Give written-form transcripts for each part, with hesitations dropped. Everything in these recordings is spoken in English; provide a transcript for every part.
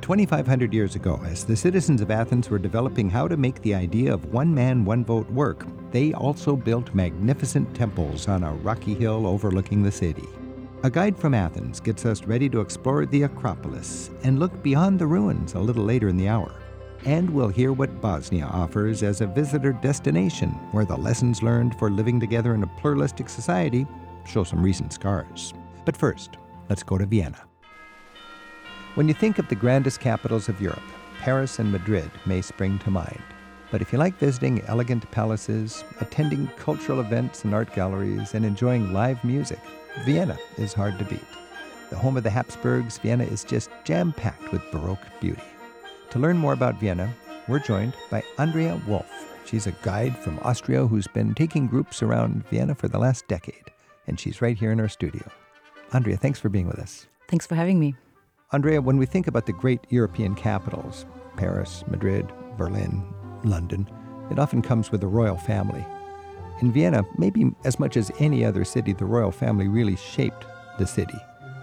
2,500 years ago, as the citizens of Athens were developing how to make the idea of one man, one vote work, they also built magnificent temples on a rocky hill overlooking the city. A guide from Athens gets us ready to explore the Acropolis and look beyond the ruins a little later in the hour. And we'll hear what Bosnia offers as a visitor destination where the lessons learned for living together in a pluralistic society show some recent scars. But first, let's go to Vienna. When you think of the grandest capitals of Europe, Paris and Madrid may spring to mind. But if you like visiting elegant palaces, attending cultural events and art galleries, and enjoying live music, Vienna is hard to beat. The home of the Habsburgs, Vienna is just jam-packed with Baroque beauty. To learn more about Vienna, we're joined by Andrea Wolf. She's a guide from Austria who's been taking groups around Vienna for the last decade, and she's right here in our studio. Andrea, thanks for being with us. Thanks for having me. Andrea, when we think about the great European capitals, Paris, Madrid, Berlin, London, it often comes with the royal family. In Vienna, maybe as much as any other city, the royal family really shaped the city.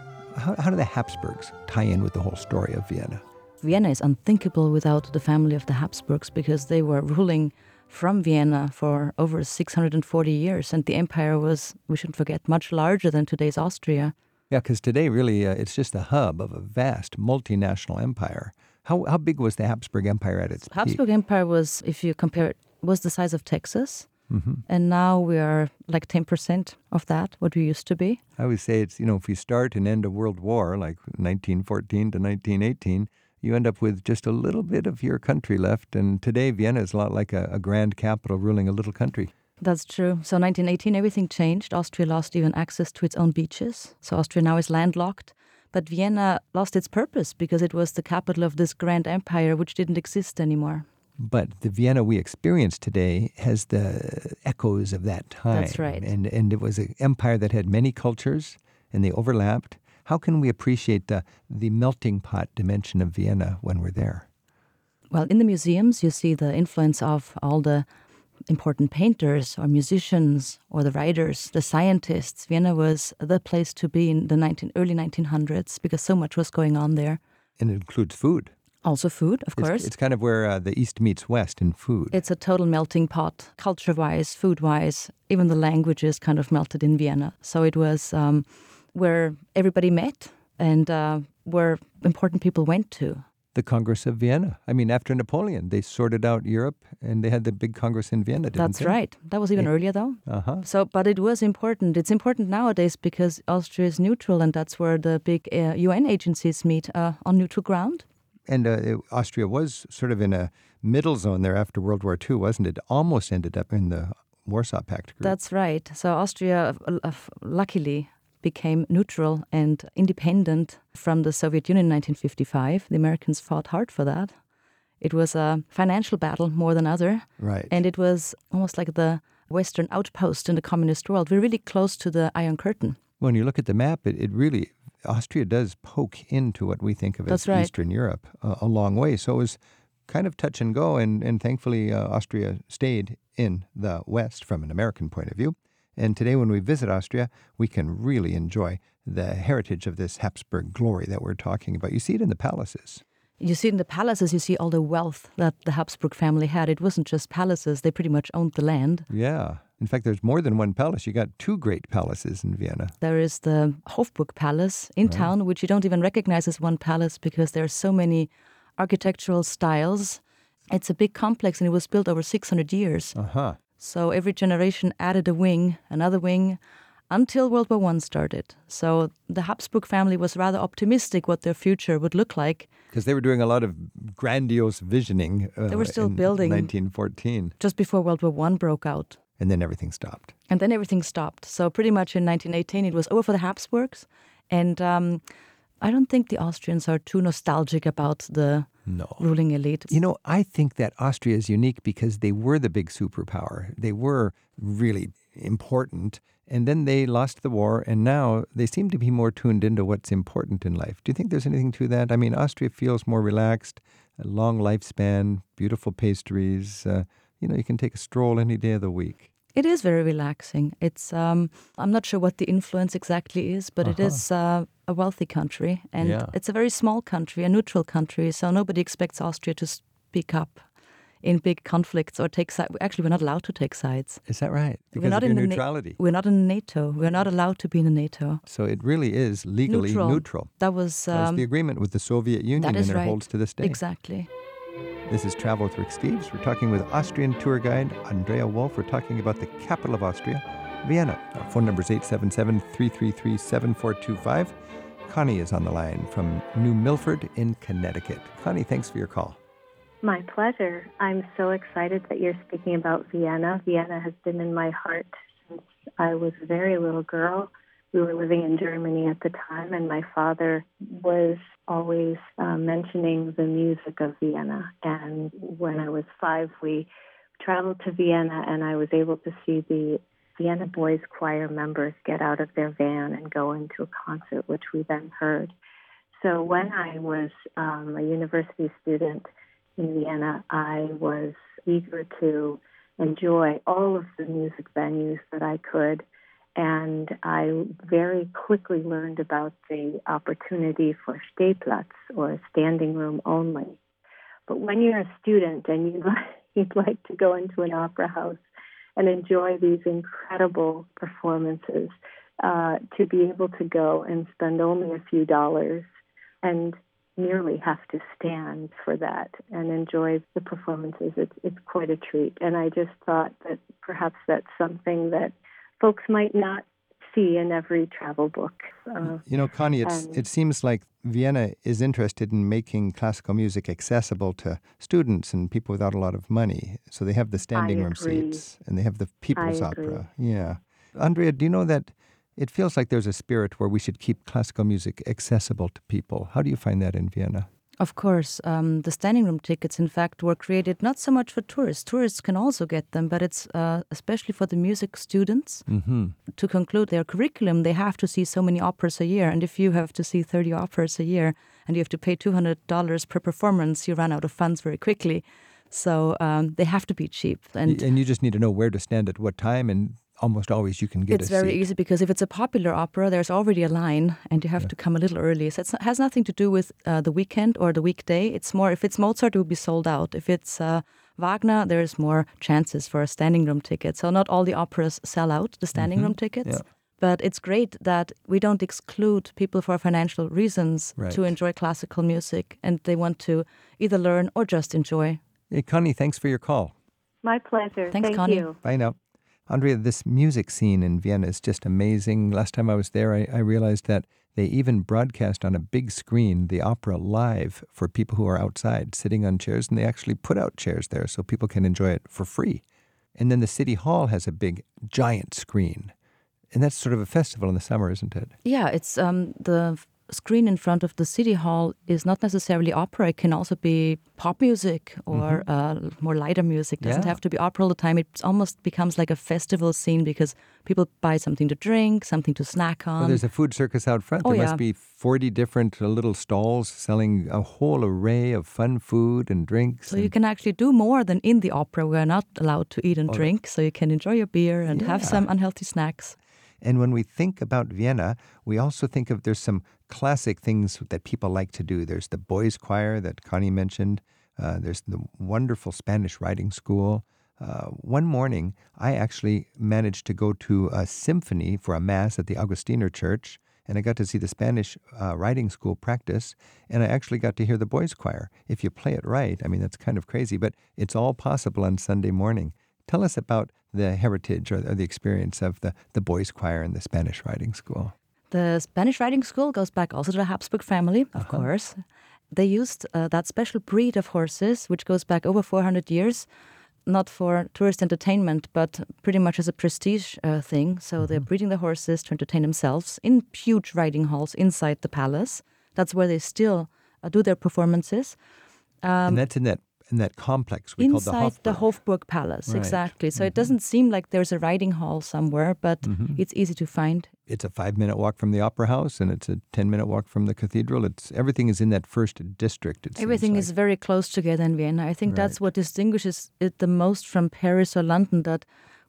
How do the Habsburgs tie in with the whole story of Vienna? Vienna is unthinkable without the family of the Habsburgs because they were ruling from Vienna for over 640 years, and the empire was, we shouldn't forget, much larger than today's Austria. Yeah, because today really it's just a hub of a vast multinational empire. How big was the Habsburg Empire at its peak? Habsburg Empire was, if you compare it, was the size of Texas. Mm-hmm. And now we are like 10% of that, what we used to be. I always say it's, if you start and end a world war, like 1914 to 1918, you end up with just a little bit of your country left. And today, Vienna is a lot like a grand capital ruling a little country. That's true. So 1918, everything changed. Austria lost even access to its own beaches. So Austria now is landlocked. But Vienna lost its purpose because it was the capital of this grand empire which didn't exist anymore. But the Vienna we experience today has the echoes of that time. That's right. And it was an empire that had many cultures, and they overlapped. How can we appreciate the melting pot dimension of Vienna when we're there? Well, in the museums, you see the influence of all the important painters or musicians or the writers, the scientists. Vienna was the place to be in the early 1900s because so much was going on there. And it includes food. Also food, of course. It's kind of where the East meets West in food. It's a total melting pot, culture-wise, food-wise. Even the languages kind of melted in Vienna. So it was where everybody met and where important people went to. The Congress of Vienna. I mean, after Napoleon, they sorted out Europe and they had the big Congress in Vienna, didn't they? That's right. That was even earlier, though. Uh-huh. But it was important. It's important nowadays because Austria is neutral, and that's where the big UN agencies meet on neutral ground. And Austria was sort of in a middle zone there after World War II, wasn't it? Almost ended up in the Warsaw Pact group. That's right. So Austria, luckily, became neutral and independent from the Soviet Union in 1955. The Americans fought hard for that. It was a financial battle more than other. Right. And it was almost like the Western outpost in the communist world. We're really close to the Iron Curtain. When you look at the map, it really, Austria does poke into what we think of as Eastern Europe a long way. So it was kind of touch and go, and thankfully Austria stayed in the West from an American point of view. And today when we visit Austria, we can really enjoy the heritage of this Habsburg glory that we're talking about. You see it in the palaces. You see it in the palaces, you see all the wealth that the Habsburg family had. It wasn't just palaces, they pretty much owned the land. Yeah. In fact, there's more than one palace. You got two great palaces in Vienna. There is the Hofburg Palace in town, which you don't even recognize as one palace because there are so many architectural styles. It's a big complex and it was built over 600 years. Uh-huh. So every generation added a wing, another wing, until World War I started. So the Habsburg family was rather optimistic what their future would look like. Because they were doing a lot of grandiose visioning. They were still building. 1914. Just before World War I broke out. And then everything stopped. So pretty much in 1918 it was over for the Habsburgs. And I don't think the Austrians are too nostalgic about the ruling elite. I think that Austria is unique because they were the big superpower. They were really important. And then they lost the war, and now they seem to be more tuned into what's important in life. Do you think there's anything to that? I mean, Austria feels more relaxed, a long lifespan, beautiful pastries. You can take a stroll any day of the week. It is very relaxing. It's I'm not sure what the influence exactly is, but it is a a wealthy country, and Yeah. it's a very small country, a neutral country, so nobody expects Austria to speak up in big conflicts or take sides. Actually, we're not allowed to take sides. Is that right? We're Because not of your in the neutrality. We're not in NATO. We're not allowed to be in the NATO. So it really is legally neutral. That was the agreement with the Soviet Union, that is and it right. holds to this day. Exactly. This is Travel with Rick Steves. We're talking with Austrian tour guide Andrea Wolf. We're talking about the capital of Austria, Vienna. Our phone number is 877-333-7425. Connie is on the line from New Milford in Connecticut. Connie, thanks for your call. My pleasure. I'm so excited that you're speaking about Vienna. Vienna has been in my heart since I was a very little girl. We were living in Germany at the time, and my father was always mentioning the music of Vienna. And when I was 5, we traveled to Vienna, and I was able to see the Vienna Boys Choir members get out of their van and go into a concert, which we then heard. So when I was a university student in Vienna, I was eager to enjoy all of the music venues that I could, and I very quickly learned about the opportunity for Stehplatz, or standing room only. But when you're a student and you'd like to go into an opera house and enjoy these incredible performances, to be able to go and spend only a few dollars and merely have to stand for that and enjoy the performances, it's quite a treat. And I just thought that perhaps that's something that folks might not see in every travel book. Connie, it seems like Vienna is interested in making classical music accessible to students and people without a lot of money. So they have the standing room seats and they have the People's Opera. Yeah. Andrea, do you know that it feels like there's a spirit where we should keep classical music accessible to people? How do you find that in Vienna? Of course. The standing room tickets, in fact, were created not so much for tourists. Tourists can also get them, but it's especially for the music students. Mm-hmm. To conclude their curriculum, they have to see so many operas a year. And if you have to see 30 operas a year and you have to pay $200 per performance, you run out of funds very quickly. So they have to be cheap. And you just need to know where to stand at what time, and almost always you can get a seat. It's very easy, because if it's a popular opera, there's already a line and you have to come a little early. So it has nothing to do with the weekend or the weekday. It's more, if it's Mozart, it will be sold out. If it's Wagner, there's more chances for a standing room ticket. So not all the operas sell out the standing room tickets. Yeah. But it's great that we don't exclude people for financial reasons to enjoy classical music, and they want to either learn or just enjoy. Hey, Connie, thanks for your call. My pleasure. Thanks, Thank Connie. you. Bye now. Andrea, this music scene in Vienna is just amazing. Last time I was there, I realized that they even broadcast on a big screen the opera live for people who are outside sitting on chairs, and they actually put out chairs there so people can enjoy it for free. And then the City Hall has a big, giant screen. And that's sort of a festival in the summer, isn't it? Yeah, it's the screen in front of the City Hall is not necessarily opera. It can also be pop music or more lighter music. It doesn't have to be opera all the time. It almost becomes like a festival scene because people buy something to drink, something to snack on. Well, there's a food circus out front. There must be 40 different little stalls selling a whole array of fun food and drinks. So you can actually do more than in the opera. We're not allowed to eat and drink, so you can enjoy your beer and have some unhealthy snacks. And when we think about Vienna, we also think of there's some classic things that people like to do. There's the boys' choir that Connie mentioned. There's the wonderful Spanish riding school. One morning, I actually managed to go to a symphony for a mass at the Augustiner Church, and I got to see the Spanish riding school practice, and I actually got to hear the boys' choir. If you play it right, I mean, that's kind of crazy, but it's all possible on Sunday morning. Tell us about the heritage or the experience of the boys' choir and the Spanish riding school. The Spanish riding school goes back also to the Habsburg family, of course. They used that special breed of horses, which goes back over 400 years, not for tourist entertainment, but pretty much as a prestige thing. So they're breeding the horses to entertain themselves in huge riding halls inside the palace. That's where they still do their performances. And that's in that complex we call the Hofburg. Inside the Hofburg Palace, exactly. So it doesn't seem like there's a riding hall somewhere, but it's easy to find. It's a 5-minute walk from the Opera House, and it's a 10-minute walk from the cathedral. Everything is in that first district, it Everything seems is very close together in Vienna. I think that's what distinguishes it the most from Paris or London, that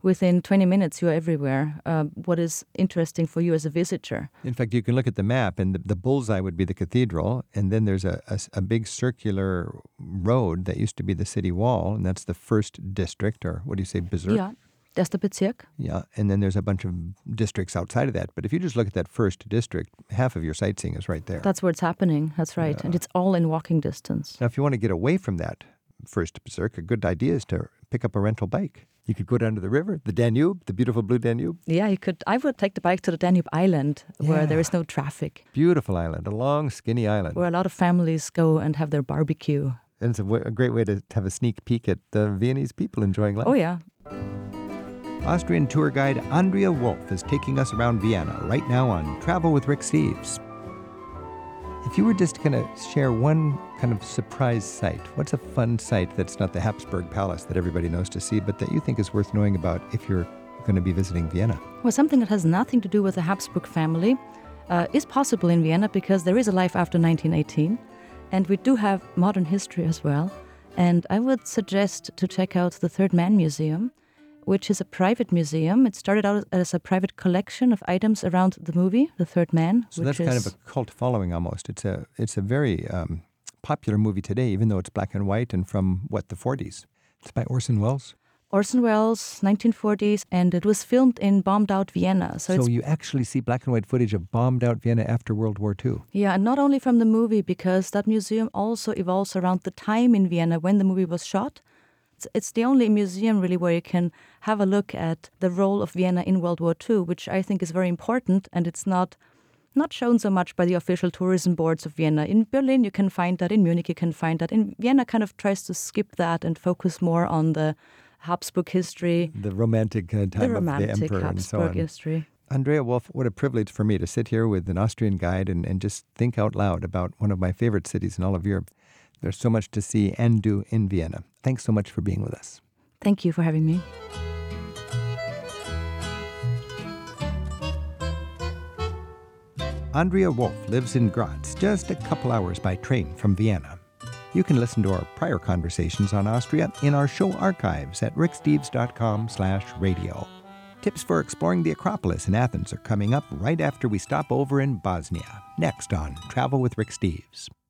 within 20 minutes you're everywhere. What is interesting for you as a visitor? In fact, you can look at the map, and the bullseye would be the cathedral, and then there's a big circular road that used to be the city wall, and that's the first district, or what do you say, Bezirk? Yeah, that's the Bezirk. Yeah, and then there's a bunch of districts outside of that. But if you just look at that first district, half of your sightseeing is right there. That's where it's happening. That's right. And it's all in walking distance. Now, if you want to get away from that first Bezirk, a good idea is to pick up a rental bike. You could go down to the river, the Danube, the beautiful blue Danube. Yeah, you could. I would take the bike to the Danube Island where there is no traffic. Beautiful island, a long, skinny island. Where a lot of families go and have their barbecue. And it's a great way to have a sneak peek at the Viennese people enjoying life. Oh, yeah. Austrian tour guide Andrea Wolf is taking us around Vienna right now on Travel with Rick Steves. If you were just going to share one kind of surprise sight, what's a fun sight that's not the Habsburg Palace that everybody knows to see, but that you think is worth knowing about if you're going to be visiting Vienna? Well, something that has nothing to do with the Habsburg family is possible in Vienna because there is a life after 1918, and we do have modern history as well. And I would suggest to check out the Third Man Museum, which is a private museum. It started out as a private collection of items around the movie, The Third Man. So that's kind of a cult following almost. It's a very popular movie today, even though it's black and white and from, the 40s. It's by Orson Welles? Orson Welles, 1940s, and it was filmed in bombed-out Vienna. So you actually see black and white footage of bombed-out Vienna after World War II. Yeah, and not only from the movie, because that museum also evolves around the time in Vienna when the movie was shot. It's the only museum really where you can have a look at the role of Vienna in World War II, which I think is very important, and it's not shown so much by the official tourism boards of Vienna. In Berlin you can find that, in Munich you can find that. In Vienna kind of tries to skip that and focus more on the Habsburg history. The romantic time of the emperor Habsburg and so on. history. Andrea Wolf, what a privilege for me to sit here with an Austrian guide and just think out loud about one of my favorite cities in all of Europe. There's so much to see and do in Vienna. Thanks so much for being with us. Thank you for having me. Andrea Wolf lives in Graz, just a couple hours by train from Vienna. You can listen to our prior conversations on Austria in our show archives at ricksteves.com/radio. Tips for exploring the Acropolis in Athens are coming up right after we stop over in Bosnia. Next on Travel with Rick Steves.